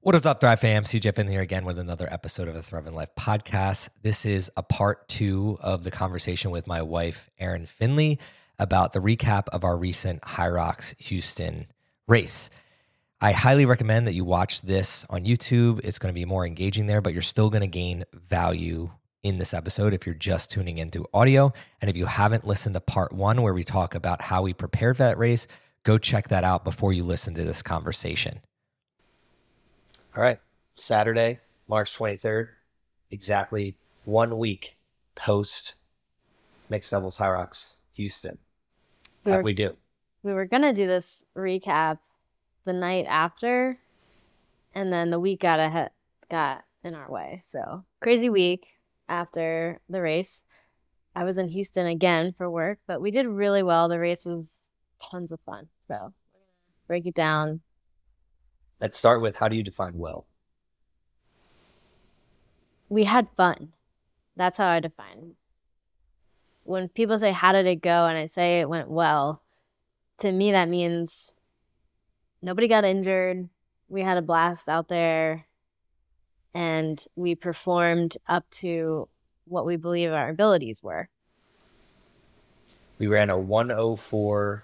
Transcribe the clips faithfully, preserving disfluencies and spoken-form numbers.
What is up, Thrive fam? C J Finley here again with another episode of the Thriving Life podcast. This is a part two of the conversation with my wife, Erin Finley, about the recap of our recent Hyrox Houston race. I highly recommend that you watch this on YouTube. It's going to be more engaging there, but you're still going to gain value in this episode if you're just tuning into audio. And if you haven't listened to part one, where we talk about how we prepared for that race, go check that out before you listen to this conversation. All right, Saturday, March twenty-third, exactly one week post Mixed Doubles Hyrox Houston. We How were, we do? we were going to do this recap the night after, and then the week got ahead, got in our way. So crazy week after the race. I was in Houston again for work, but we did really well. The race was tons of fun. So we're going to break it down. Let's start with, how do you define well? We had fun. That's how I define it. When people say, how did it go? And I say it went well, to me, that means nobody got injured. We had a blast out there, and we performed up to what we believe our abilities were. We ran a one oh four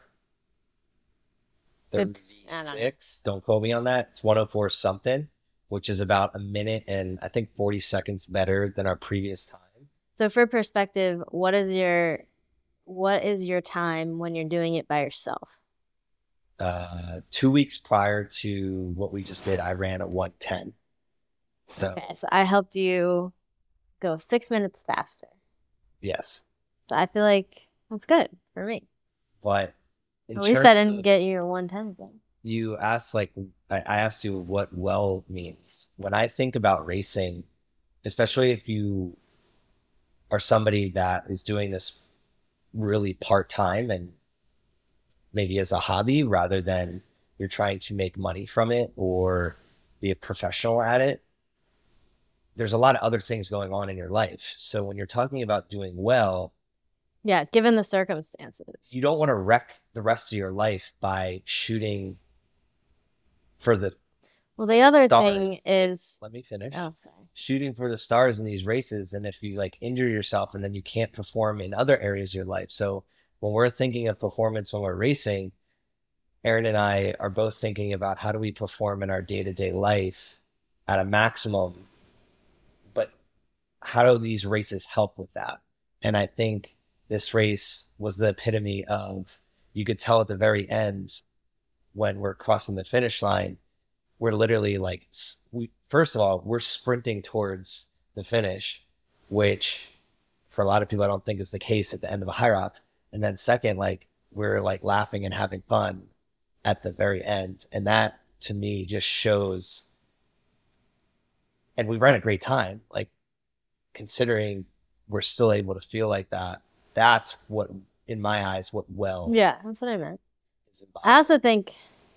I don't know. thirty-six. Don't quote me on that. It's one oh four something, which is about a minute and I think forty seconds better than our previous time. So for perspective, what is your what is your time when you're doing it by yourself? Uh, two weeks prior to what we just did, I ran a one ten. So Okay, so I helped you go six minutes faster. yes, So I feel like that's good for me. but in At least I terms didn't of- get you a one ten again. you asked, like, I I asked you what well means. When I think about racing, especially if you are somebody that is doing this really part-time and maybe as a hobby rather than you're trying to make money from it or be a professional at it, there's a lot of other things going on in your life. So when you're talking about doing well, Yeah, given the circumstances. you don't want to wreck the rest of your life by shooting for the, Well, the other Stars. thing is, let me finish. oh, sorry. Shooting for the stars in these races, and if you like injure yourself and then you can't perform in other areas of your life. So when we're thinking of performance when we're racing, Erin and I are both thinking about how do we perform in our day-to-day life at a maximum, but how do these races help with that? And I think this race was the epitome of, you could tell at the very end when we're crossing the finish line, we're literally like, s- we first of all, we're sprinting towards the finish, which for a lot of people, I don't think is the case at the end of a Hyrox. And then second, like, we're like laughing and having fun at the very end. And that to me just shows, and we ran a great time, like, considering we're still able to feel like that. That's what, in my eyes, what well Yeah, that's what I meant. is about. I also think,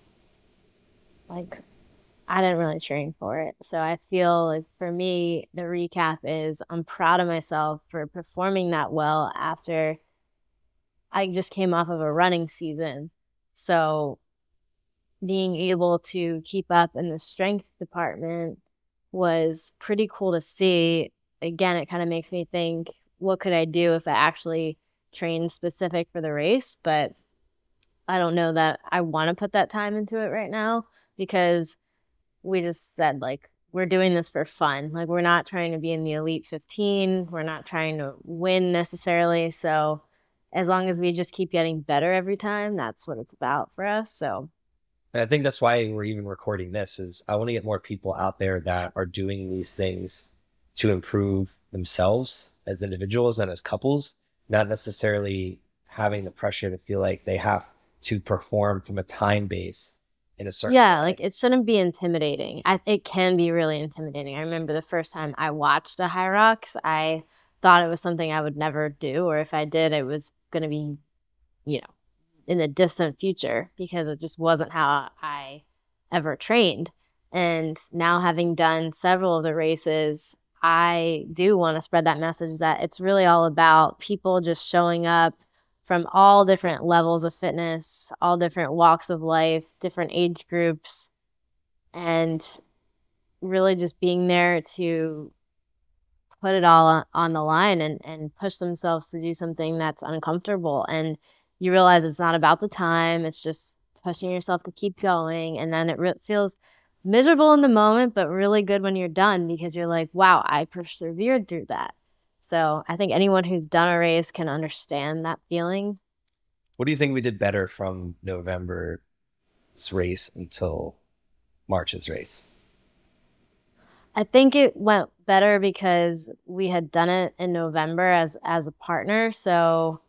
like, I didn't really train for it. So I feel like for me, the recap is I'm proud of myself for performing that well after I just came off of a running season. So being able to keep up in the strength department was pretty cool to see. Again, it kind of makes me think, what could I do if I actually trained specific for the race? But I don't know that I want to put that time into it right now, because we just said, like, we're doing this for fun. Like, we're not trying to be in the elite fifteen. We're not trying to win necessarily. So as long as we just keep getting better every time, that's what it's about for us. So And I think that's why we're even recording this, is I want to get more people out there that are doing these things to improve themselves as individuals and as couples, not necessarily having the pressure to feel like they have to perform from a time base in a certain yeah, way. like, it shouldn't be intimidating. I, it can be really intimidating. I remember the first time I watched a Hyrox, I thought it was something I would never do, or if I did, it was going to be, you know, in the distant future, because it just wasn't how I ever trained. And now, having done several of the races, I do want to spread that message that it's really all about people just showing up from all different levels of fitness, all different walks of life, different age groups, and really just being there to put it all on, on the line and, and push themselves to do something that's uncomfortable. And you realize it's not about the time. It's just pushing yourself to keep going. And then it re- feels miserable in the moment, but really good when you're done because you're like, wow, I persevered through that. So I think anyone who's done a race can understand that feeling. What do you think we did better from November's race until March's race? I think it went better because we had done it in November as as a partner. So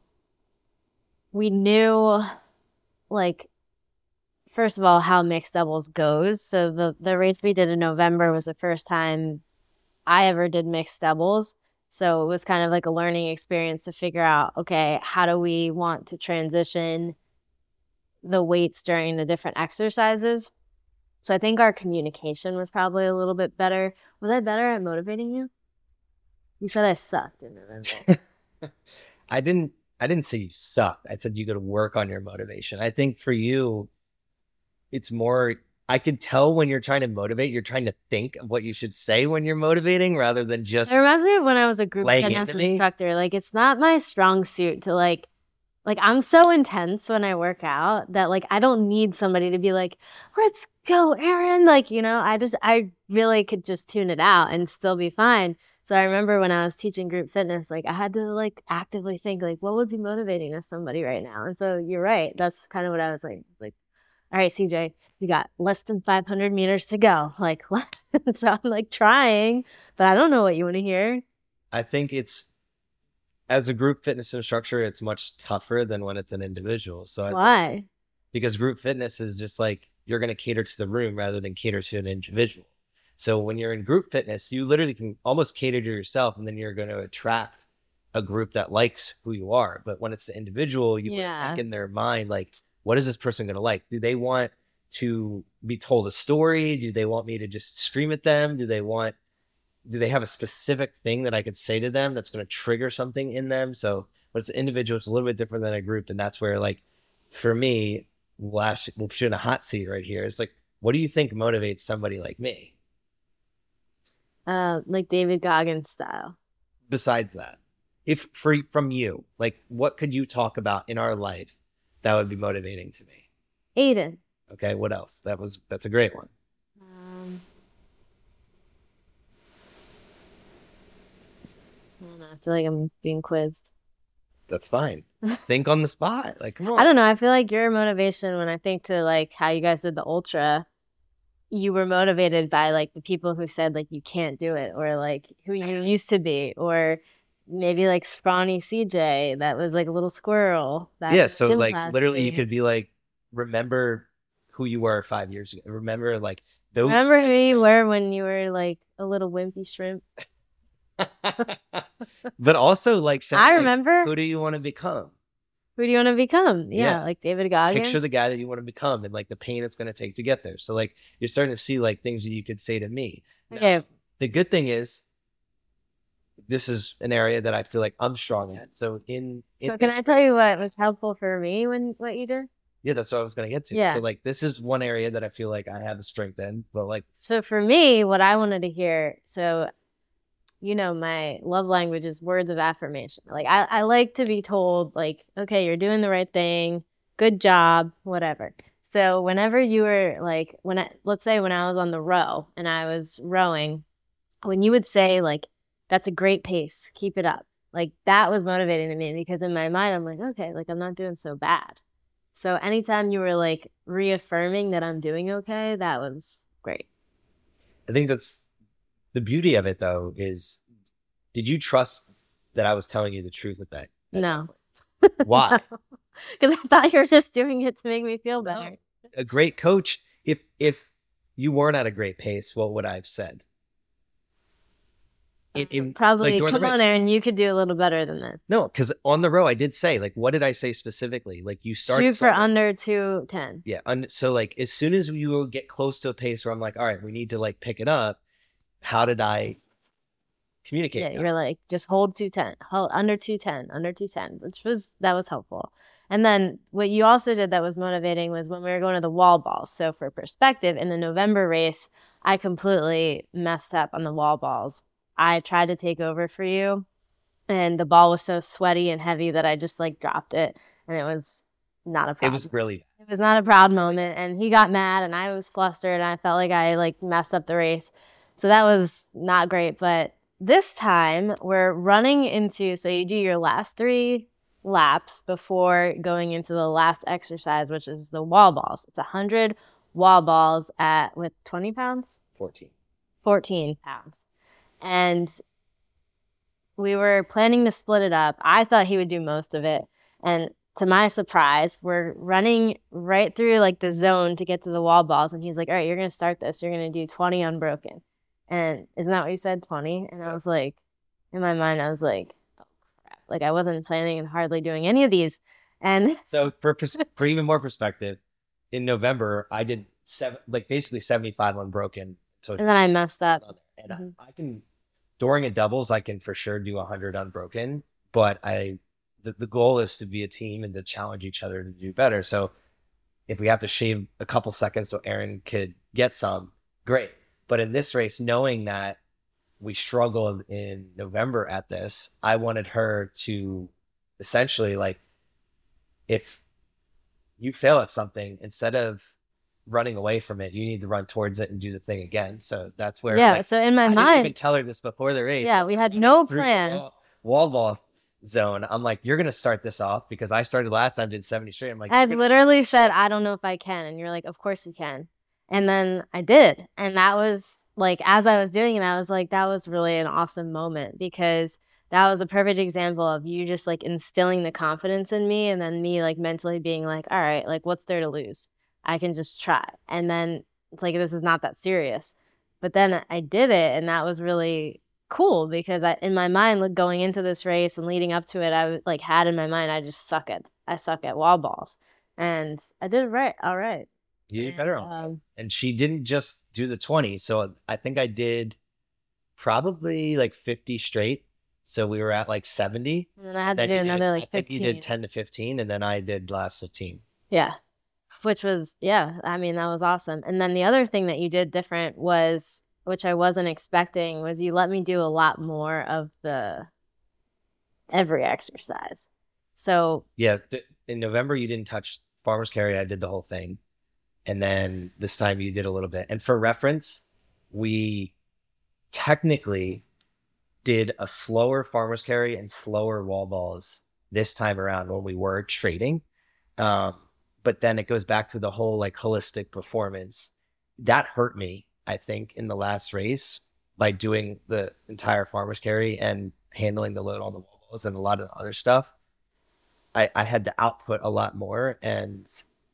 we knew, like, first of all, how mixed doubles goes. So the, the race we did in November was the first time I ever did mixed doubles. So it was kind of like a learning experience to figure out, okay, how do we want to transition the weights during the different exercises? So I think our communication was probably a little bit better. Was I better at motivating you? You said I sucked in November. I didn't I didn't say you sucked. I said you got to work on your motivation. I think for you, it's more, I could tell when you're trying to motivate, you're trying to think of what you should say when you're motivating rather than just It reminds me of when I was a group laying fitness into me. instructor. Like, it's not my strong suit to like, like I'm so intense when I work out that like I don't need somebody to be like, let's go, Erin. Like, you know, I just, I really could just tune it out and still be fine. So I remember when I was teaching group fitness, like I had to like actively think like, what would be motivating to somebody right now? And so you're right. That's kind of what I was like, like, all right, C J, you got less than five hundred meters to go. Like, what? So I'm like trying, but I don't know what you want to hear. I think it's, as a group fitness instructor, it's much tougher than when it's an individual. So I Why? think, because group fitness is just like, you're going to cater to the room rather than cater to an individual. So when you're in group fitness, you literally can almost cater to yourself, and then you're going to attract a group that likes who you are. But when it's the individual, you Yeah. think in their mind, like, what is this person going to like? Do they want to be told a story? Do they want me to just scream at them? Do they want, do they have a specific thing that I could say to them that's going to trigger something in them? So when it's an individual, it's a little bit different than a group. And that's where, like, for me, last, we'll put you in a hot seat right here. It's like, what do you think motivates somebody like me? Uh, like David Goggins style. Besides that, if for, from you, like, what could you talk about in our life that would be motivating to me? Aiden. Okay, what else? That was, that's a great one. Um, I don't know. I feel like I'm being quizzed. That's fine. Think on the spot. Like, come on. I don't know. I feel like your motivation when I think to like how you guys did the ultra, you were motivated by like the people who said like you can't do it, or like who you used to be, or maybe like scrawny C J that was like a little squirrel. That Yeah, was so gym like class literally you days. could be like, remember who you were five years ago. Remember like those. Remember who you were when you were like a little wimpy shrimp? But also like, saying, I like, remember. who do you want to become? Who do you want to become? Yeah, Yeah. like David Goggins. Picture the guy that you want to become and like the pain it's going to take to get there. So like you're starting to see like things that you could say to me. Now, Okay. the good thing is this is an area that I feel like I'm strong at. So in, in So can this- I tell you what was helpful for me when what you did? yeah, that's what I was going to get to. Yeah. So like this is one area that I feel like I have a strength in, but like, So for me, what I wanted to hear, so you know, my love language is words of affirmation. Like I, I like to be told like, okay, you're doing the right thing, good job, whatever. So whenever you were like, when I, let's say when I was on the row and I was rowing, when you would say like, that's a great pace, keep it up. Like that was motivating to me because in my mind, I'm like, okay, like I'm not doing so bad. So anytime you were like reaffirming that I'm doing okay, that was great. I think that's the beauty of it though, is did you trust that I was telling you the truth at that? at No. that point? Why? Because I thought you were just doing it to make me feel better. A great coach, if if you weren't at a great pace, what would I have said? In, in, Probably, like, during the come on, race. Aaron, you could do a little better than this. No, because on the row I did say, like, what did I say specifically? Like you start Shoot for under two ten. Yeah. Un- so like as soon as you will get close to a pace where I'm like, all right, we need to like pick it up. How did I communicate. Yeah, now. you're like, just hold two ten, hold under two ten, under two ten, which was, that was helpful. And then what you also did that was motivating was when we were going to the wall balls. So for perspective, in the November race, I completely messed up on the wall balls. I tried to take over for you, and the ball was so sweaty and heavy that I just like dropped it, and it was not a It problem. was really It was not a proud moment, and he got mad, and I was flustered, and I felt like I like messed up the race. So that was not great. But this time we're running into, so you do your last three laps before going into the last exercise, which is the wall balls. It's one hundred wall balls at, with twenty pounds? fourteen. fourteen pounds. And we were planning to split it up. I thought he would do most of it. And to my surprise, we're running right through like the zone to get to the wall balls. And he's like, all right, you're going to start this. You're going to do twenty unbroken. And isn't that what you said? twenty? And I was like, in my mind, I was like, oh crap. Like I wasn't planning and hardly doing any of these. And So for pers- for even more perspective, in November, I did seven, like basically seventy-five unbroken. So and then I messed up. and Mhm. I, I can, during a doubles, I can for sure do one hundred unbroken, but I, the, the goal is to be a team and to challenge each other to do better. So if we have to shave a couple seconds so Erin could get some, great. But in this race, knowing that we struggled in November at this, I wanted her to essentially like, if you fail at something, instead of running away from it, you need to run towards it and do the thing again. So that's where, Yeah. like, So in my I didn't mind, even tell her this before the race. yeah, we had no Through the plan. Wall, wall ball zone. I'm like, you're gonna start this off because I started last time, did seventy straight. I'm like, I you're gonna- literally said, I don't know if I can. And you're like, of course you can. And then I did. And that was like, as I was doing it, I was like, that was really an awesome moment, because that was a perfect example of you just like instilling the confidence in me, and then me like mentally being like, all right, like what's there to lose? I can just try. And then it's like, this is not that serious. But then I did it, and that was really cool, because I, in my mind, like going into this race and leading up to it, I like had in my mind, I just suck at, I suck at wall balls, and I did it right. All right. you did better on that. Um, And she didn't just do the twenty. So I think I did probably like fifty straight. So we were at like seventy. and then I had to Then do you did- another I like think you fifteen. did ten to fifteen, and then I did last fifteen. Yeah. Which was, yeah, I mean, that was awesome. And then the other thing that you did different was, which I wasn't expecting, was you let me do a lot more of the every exercise. So Yeah, th- in November you didn't touch farmer's carry. I did the whole thing, and then this time you did a little bit. And for reference, we technically did a slower farmer's carry and slower wall balls this time around when we were trading. Um, but then it goes back to the whole like holistic performance. That hurt me, I think, in the last race by doing the entire farmer's carry and handling the load on the wall balls and a lot of other stuff. I, I had to output a lot more, and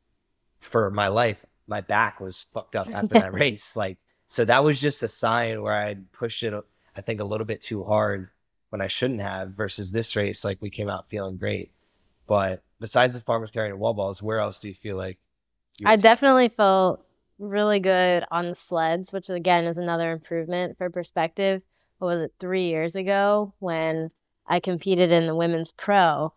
for my life, my back was fucked up after that race. Like, so that was just a sign where I'd pushed it, I think, a little bit too hard when I shouldn't have, versus this race, like we came out feeling great. But besides the farmer's carry and wall balls, where else do you feel like you I would- definitely felt really good on the sleds, which again is another improvement for perspective. What was it, three years ago when I competed in the women's pro?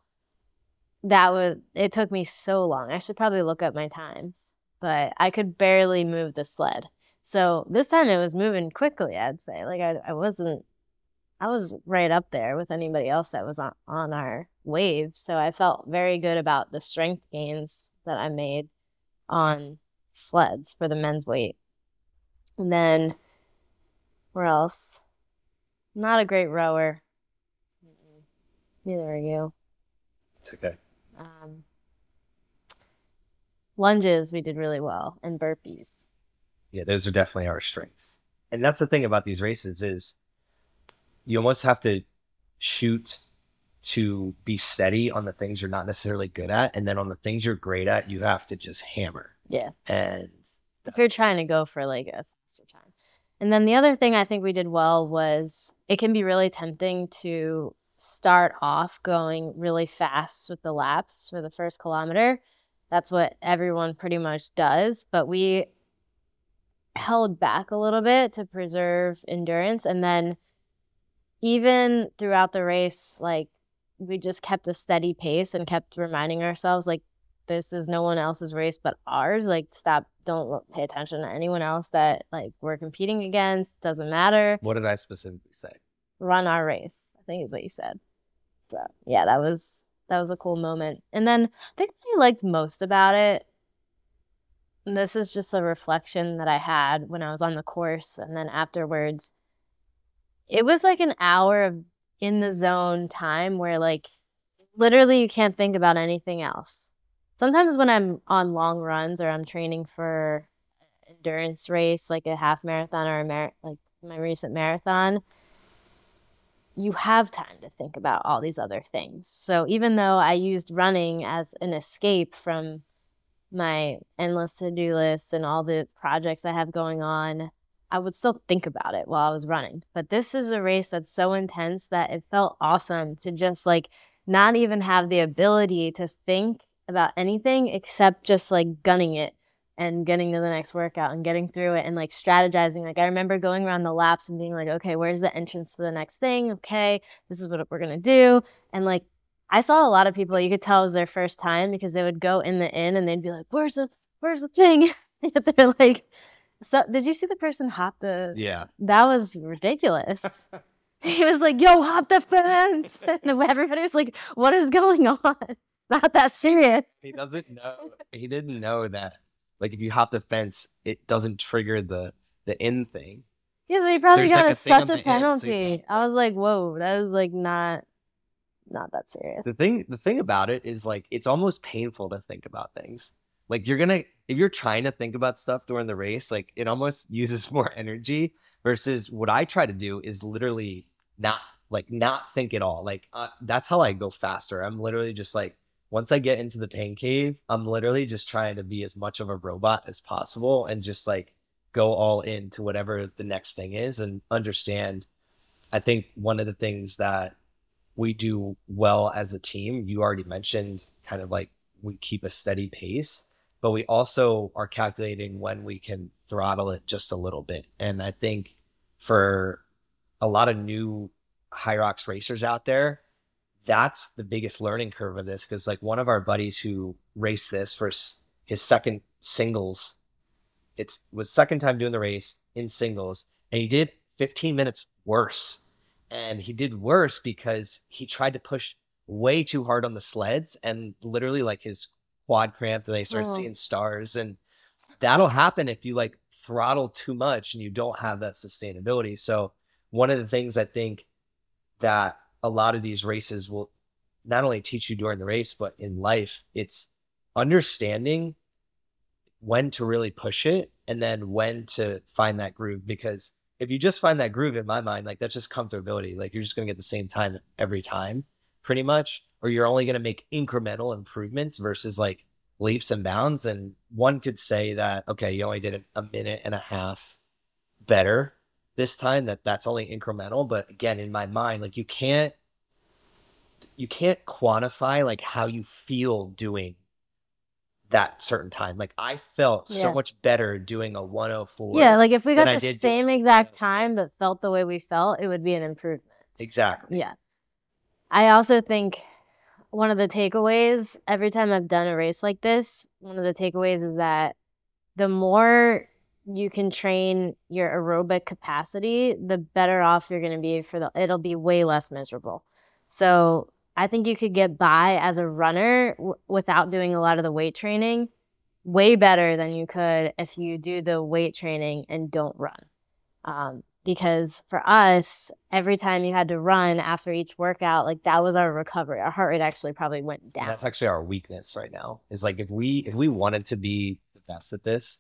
That was, it took me so long. I should probably look up my times, but I could barely move the sled. So this time it was moving quickly, I'd say. Like I, I wasn't, I was right up there with anybody else that was on, on our wave. So I felt very good about the strength gains that I made on sleds for the men's weight. And then where else? Not a great rower. Mm-mm. Neither are you. It's okay. Um, lunges we did really well, and burpees. Yeah, those are definitely our strengths. And that's the thing about these races is you almost have to shoot to be steady on the things you're not necessarily good at. And then on the things you're great at, you have to just hammer. Yeah. And If you're trying to go for like a faster time. And then the other thing I think we did well was it can be really tempting to start off going really fast with the laps for the first kilometer. That's what everyone pretty much does. But we held back a little bit to preserve endurance. And then even throughout the race, like we just kept a steady pace and kept reminding ourselves, like, this is no one else's race but ours. Like, stop, don't look, pay attention to anyone else that like we're competing against. Doesn't matter. What did I specifically say? Run our race, I think is what you said. So yeah, that was that was a cool moment. And then I think what I liked most about it, and this is just a reflection that I had when I was on the course and then afterwards, it was like an hour of in the zone time where like literally you can't think about anything else. Sometimes when I'm on long runs or I'm training for an endurance race, like a half marathon or a mar- like my recent marathon, you have time to think about all these other things. So even though I used running as an escape from my endless to-do list and all the projects I have going on, I would still think about it while I was running. But this is a race that's so intense that it felt awesome to just like not even have the ability to think about anything except just like gunning it and getting to the next workout and getting through it and like strategizing. Like I remember going around the laps and being like, okay, where's the entrance to the next thing? Okay, this is what we're gonna do. And like I saw a lot of people, you could tell it was their first time because they would go in the inn and they'd be like, where's the where's the thing? They're like, so did you see the person hop the Yeah. That was ridiculous. He was like, yo, hop the fence. And everybody was like, what is going on? Not that serious. He doesn't know. He didn't know that. Like if you hop the fence, it doesn't trigger the the in thing. Yeah, so he probably There's got like a, a thing on such the a end, so you penalty. don't- I was like, whoa, that was like not not that serious. The thing the thing about it is like it's almost painful to think about things. Like you're gonna if you're trying to think about stuff during the race, like it almost uses more energy versus what I try to do is literally not like not think at all. Like uh, that's how I go faster. I'm literally just like once I get into the pain cave, I'm literally just trying to be as much of a robot as possible and just like go all into whatever the next thing is and understand. I think one of the things that we do well as a team, you already mentioned kind of like we keep a steady pace, but we also are calculating when we can throttle it just a little bit. And I think for a lot of new Hyrox racers out there, that's the biggest learning curve of this. Cause like one of our buddies who raced this for his second singles, it was second time doing the race in singles, and he did fifteen minutes worse. And he did worse because he tried to push way too hard on the sleds and literally like his quad cramped and they started Oh. seeing stars. And that'll happen if you like throttle too much and you don't have that sustainability. So one of the things I think that a lot of these races will not only teach you during the race, but in life, it's understanding when to really push it and then when to find that groove. Because if you just find that groove, in my mind, like that's just comfortability. Like you're just going to get the same time every time pretty much, or you're only going to make incremental improvements versus like leaps and bounds. And one could say that, okay, you only did a minute and a half better this time, that that's only incremental. But again, in my mind, like you can't, you can't quantify like how you feel doing that certain time. Like I felt Yeah. so much better doing a one oh four. Yeah, like if we got than I the did doing same a exact 106. time that felt the way we felt, it would be an improvement. Exactly. Yeah. I also think one of the takeaways, every time I've done a race like this, one of the takeaways is that the more you can train your aerobic capacity, the better off you're going to be for the, it'll be way less miserable. So I think you could get by as a runner w- without doing a lot of the weight training way better than you could if you do the weight training and don't run. Um, because for us, every time you had to run after each workout, like that was our recovery. Our heart rate actually probably went And down. that's actually our weakness right now. Is like if we if we wanted to be the best at this,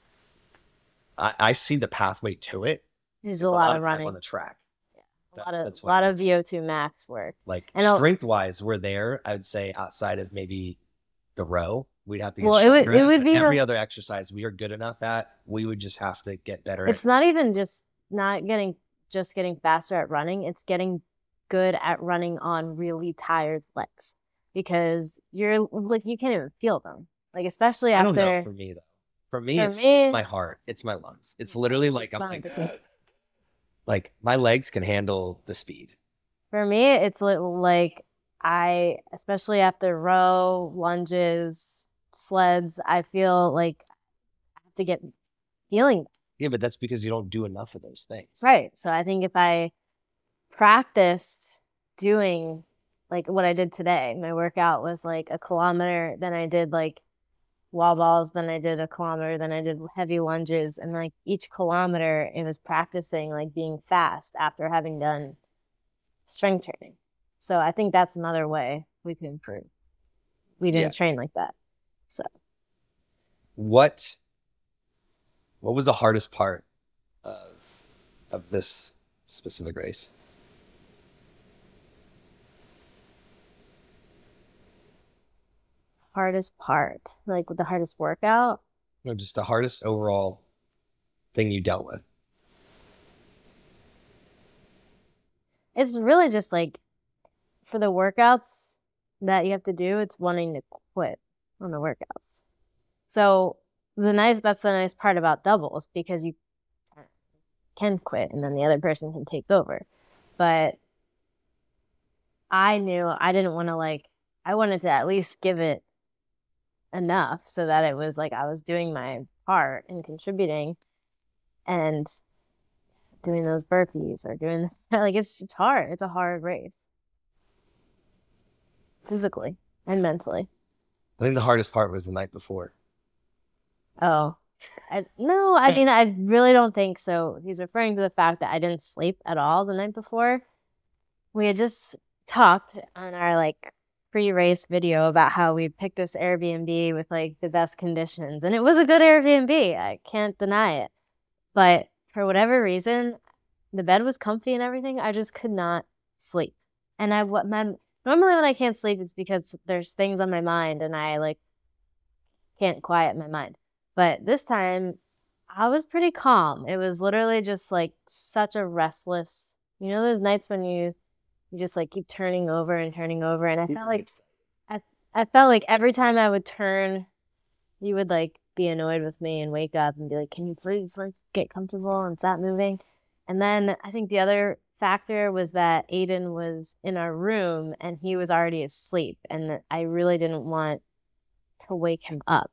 I, I see the pathway to it. There's It's a lot of time running, on the track. a That- lot of that's a what lot it of is. V O two max work. Like And I'll- strength wise, we're there. I would say outside of maybe the row, we'd have to get Well, it would- stronger it at, would but be the- every other exercise we are good enough at. We would just have to get better. It's at. not even just not getting just getting faster at running. It's getting good at running on really tired legs because you're like you can't even feel them. Like especially I don't after know for me though. For me, For it's, me- it's my heart. It's my lungs. It's literally like I'm Fine, like, okay. like my legs can handle the speed. For me, it's li- like I, especially after row, lunges, sleds, I feel like I have to get feeling. Yeah, but that's because you don't do enough of those things. Right. So I think if I practiced doing like what I did today, my workout was like a kilometer, then I did like wall balls, then I did a kilometer, then I did heavy lunges, and like each kilometer it was practicing like being fast after having done strength training. So I think that's another way we can improve. We didn't Yeah. train like that. So What what was the hardest part of of this specific race? hardest part, like the hardest workout. No, just the hardest overall thing you dealt with. It's really just like for the workouts that you have to do, it's wanting to quit on the workouts. So the nice that's the nice part about doubles, because you can quit and then the other person can take over. But I knew I didn't want to like I wanted to at least give it enough so that it was like I was doing my part and contributing and doing those burpees or doing like it's it's hard. It's a hard race. Physically and mentally. I think the hardest part was the night before. Oh. I, no, I mean I really don't think so. He's referring to the fact that I didn't sleep at all the night before. We had just talked on our like pre-race video about how we picked this Airbnb with like the best conditions, and it was a good Airbnb. I can't deny it. But for whatever reason, the bed was comfy and everything. I just could not sleep. And I what my normally when I can't sleep, it's because there's things on my mind and I like can't quiet my mind. But this time, I was pretty calm. It was literally just like such a restless, you know, those nights when you you just like keep turning over and turning over, and I felt like I I felt like every time I would turn, you would like be annoyed with me and wake up and be like, "Can you please like get comfortable and stop moving?" And then I think the other factor was that Aiden was in our room and he was already asleep, and I really didn't want to wake him up.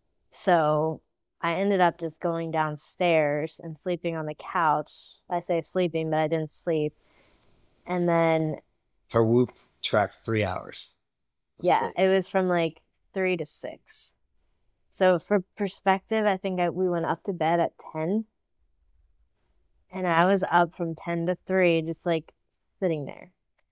So I ended up just going downstairs and sleeping on the couch. I say sleeping, but I didn't sleep. And then Her Whoop tracked three hours. of yeah, sleep. it was from like three to six. So for perspective, I think I, we went up to bed at ten. And I was up from ten to three, just like sitting there,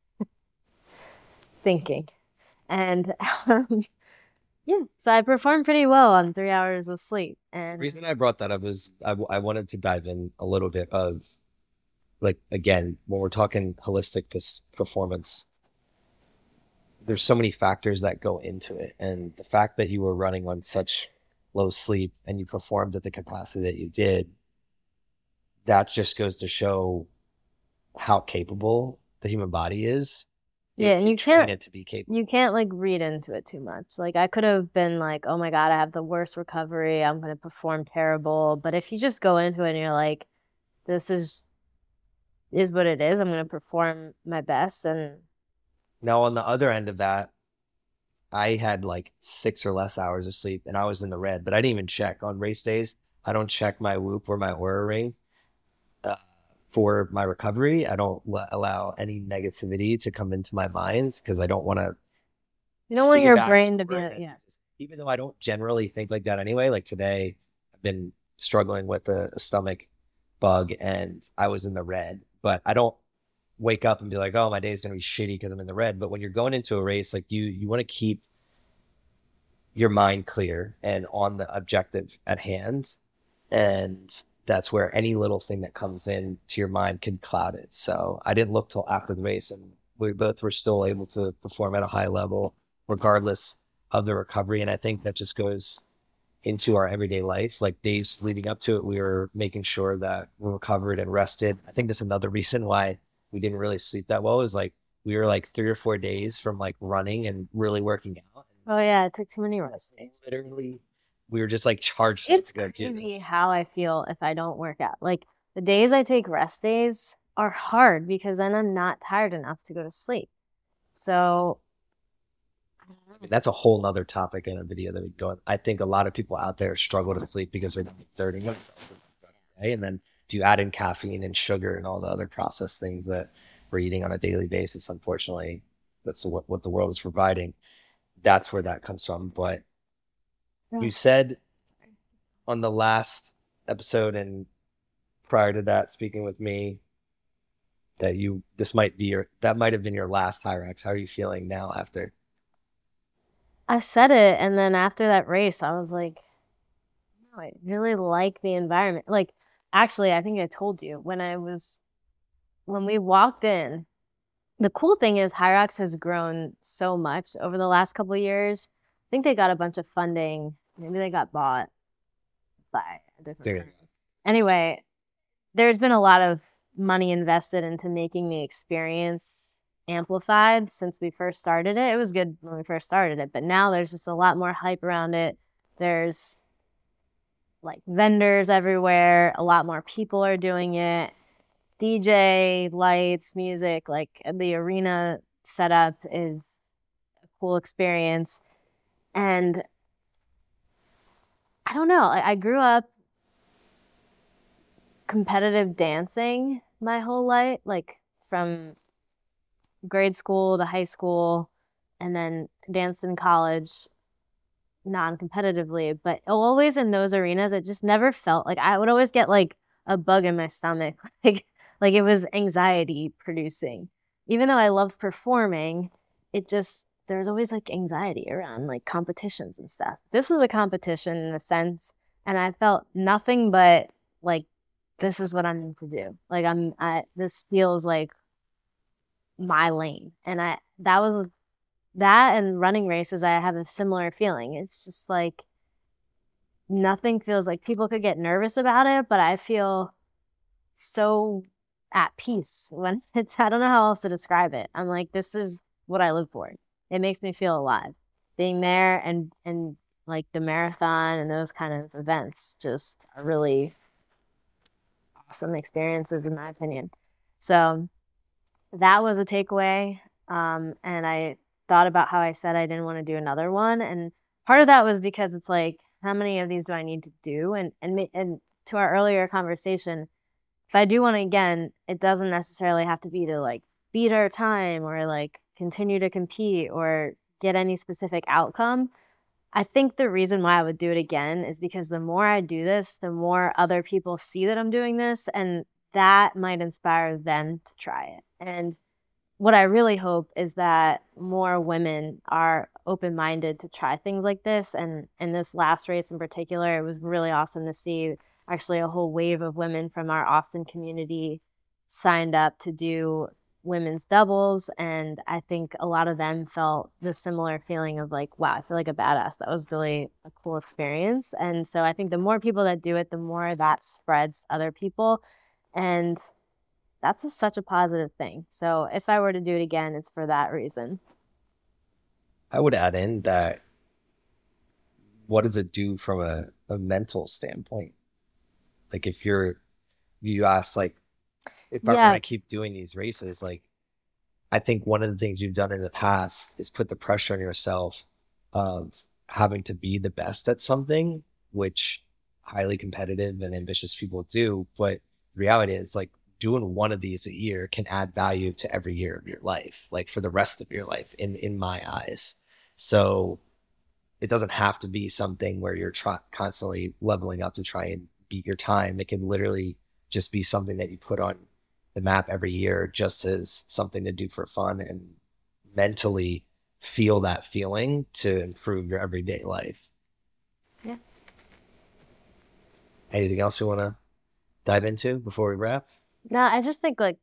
thinking. And um, yeah, so I performed pretty well on three hours of sleep. The And reason I brought that up is I, w- I wanted to dive in a little bit of, like, again, when we're talking holistic pers- performance, there's so many factors that go into it. And the fact that you were running on such low sleep and you performed at the capacity that you did, that just goes to show how capable the human body is. Yeah, if and you train can't- it to be capable. you can't like read into it too much. Like I could have been like, oh my God, I have the worst recovery. I'm going to perform terrible. But if you just go into it and you're like, this is is what it is. I'm going to perform my best. And Now, on the other end of that, I had like six or less hours of sleep and I was in the red, but I didn't even check on race days. I don't check my Whoop or my Oura Ring uh, for my recovery. I don't l- allow any negativity to come into my mind because I don't want to. you don't want your brain to be, yeah. Even though I don't generally think like that anyway, like today, I've been struggling with a, a stomach bug and I was in the red, but I don't wake up and be like, oh, my day's going to be shitty because I'm in the red. But when you're going into a race, like you, you want to keep your mind clear and on the objective at hand. And that's where any little thing that comes in to your mind can cloud it. So I didn't look till after the race and we both were still able to perform at a high level regardless of the recovery. And I think that just goes into our everyday life. Like days leading up to it, we were making sure that we're recovered and rested. I think that's another reason why we didn't really sleep that well, is like we were like three or four days from like running and really working out. Oh yeah, it took too many rest days. Literally, we were just like charged. It's to go do crazy this. how I feel if I don't work out. Like the days I take rest days, are hard because then I'm not tired enough to go to sleep. So I mean, that's a whole nother topic in a video that we go on. I think a lot of people out there struggle to sleep because they're not exerting themselves in the day. And then if you add in caffeine and sugar and all the other processed things that we're eating on a daily basis, unfortunately, that's what, what the world is providing. That's where that comes from. But yeah. You said on the last episode and prior to that, speaking with me, that you this might be your that might have been your last Hyrox. How are you feeling now after? I said it, and then after that race, I was like, no, I really like the environment. Like, actually, I think I told you when I was when we walked in. The cool thing is Hyrox has grown so much over the last couple of years. I think they got a bunch of funding. Maybe they got bought by a different firm. Anyway, there's been a lot of money invested into making the experience amplified since we first started it. It was good when we first started it, but now there's just a lot more hype around it. There's like vendors everywhere. A lot more people are doing it. D J, lights, music, like the arena setup is a cool experience. And I don't know, I, I grew up competitive dancing my whole life, like from grade school to high school, and then danced in college non-competitively, but always in those arenas, it just never felt like I would always get like a bug in my stomach, like like it was anxiety producing. Even though I loved performing, it just, there was always like anxiety around like competitions and stuff. This was a competition in a sense, and I felt nothing but like, this is what I'm meant to do. Like I'm, I, this feels like my lane. And I, that was, that and running races, I have a similar feeling. It's just like, nothing feels like, people could get nervous about it, but I feel so at peace when it's, I don't know how else to describe it. I'm like, this is what I live for. It makes me feel alive. Being there and, and like the marathon and those kind of events just are really awesome experiences in my opinion. So that was a takeaway. Um, and I thought about how I said I didn't want to do another one. And part of that was because it's like, how many of these do I need to do? And, and, and to our earlier conversation, if I do one again, it doesn't necessarily have to be to like beat our time or like continue to compete or get any specific outcome. I think the reason why I would do it again is because the more I do this, the more other people see that I'm doing this, and that might inspire them to try it. And what I really hope is that more women are open-minded to try things like this. And in this last race in particular, it was really awesome to see actually a whole wave of women from our Austin community signed up to do women's doubles. And I think a lot of them felt the similar feeling of like, wow, I feel like a badass. That was really a cool experience. And so I think the more people that do it, the more that spreads other people. And that's a, such a positive thing. So if I were to do it again, it's for that reason. I would add in that, what does it do from a, a mental standpoint? Like if you're, you ask like, if yeah. I want to keep doing these races, like I think one of the things you've done in the past is put the pressure on yourself of having to be the best at something, which highly competitive and ambitious people do. But the reality is like doing one of these a year can add value to every year of your life, like for the rest of your life in, in my eyes. So it doesn't have to be something where you're try- constantly leveling up to try and beat your time. It can literally just be something that you put on the map every year just as something to do for fun and mentally feel that feeling to improve your everyday life. Yeah. Anything else you want to dive into before we wrap? No, I just think like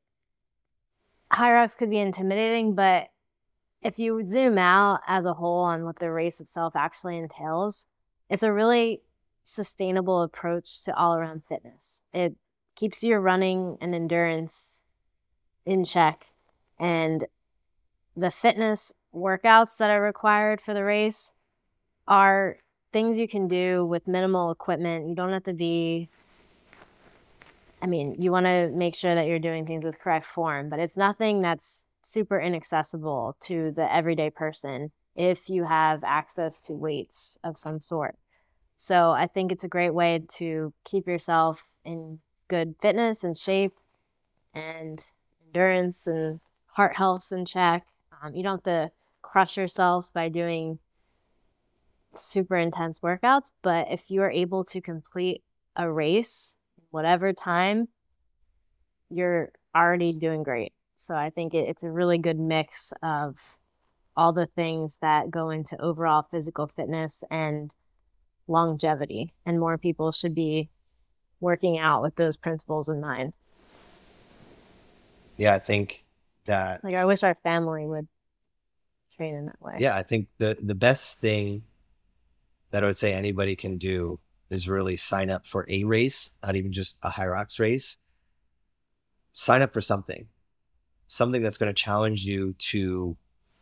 Hyrox could be intimidating, but if you zoom out as a whole on what the race itself actually entails, it's a really sustainable approach to all around fitness. It keeps your running and endurance in check, and the fitness workouts that are required for the race are things you can do with minimal equipment. You don't have to be I mean, you want to make sure that you're doing things with correct form, but it's nothing that's super inaccessible to the everyday person if you have access to weights of some sort. So I think it's a great way to keep yourself in good fitness and shape and endurance and heart health in check. Um, you don't have to crush yourself by doing super intense workouts, but if you are able to complete a race, whatever time, you're already doing great. So I think it, it's a really good mix of all the things that go into overall physical fitness and longevity. And more people should be working out with those principles in mind. Yeah, I think that, Like, I wish our family would train in that way. yeah, I think the, the best thing that I would say anybody can do is really sign up for a race, not even just a Hyrox race. Sign up for something, something that's going to challenge you to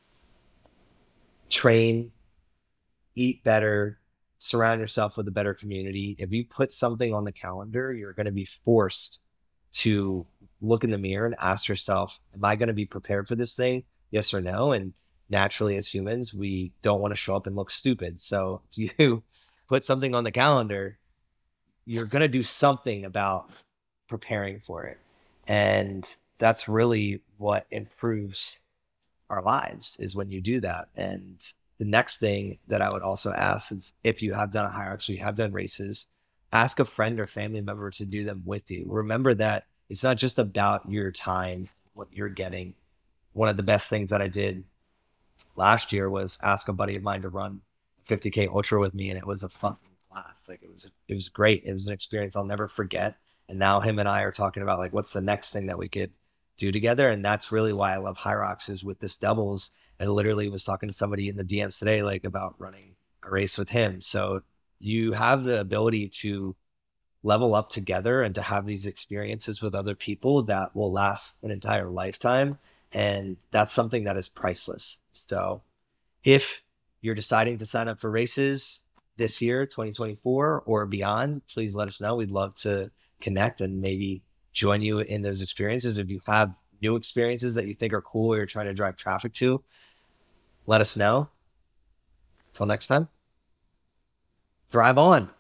train, eat better, surround yourself with a better community. If you put something on the calendar, you're going to be forced to look in the mirror and ask yourself, am I going to be prepared for this thing? Yes or no? And naturally, as humans, we don't want to show up and look stupid. So if you put something on the calendar, you're going to do something about preparing for it. And that's really what improves our lives, is when you do that. And the next thing that I would also ask is, if you have done a Hyrox, or you have done races, ask a friend or family member to do them with you. Remember that it's not just about your time, what you're getting. One of the best things that I did last year was ask a buddy of mine to run fifty K ultra with me, and it was a fun class. Like, it was, it was great. It was an experience I'll never forget. And now him and I are talking about, like, what's the next thing that we could do together. And that's really why I love Hyrox, is with this doubles. I literally was talking to somebody in the D Ms today, like, about running a race with him. So you have the ability to level up together and to have these experiences with other people that will last an entire lifetime. And that's something that is priceless. So if you're deciding to sign up for races this year, twenty twenty-four or beyond, please let us know. We'd love to connect and maybe join you in those experiences. If you have new experiences that you think are cool or you're trying to drive traffic to, let us know. Till next time, thrive on.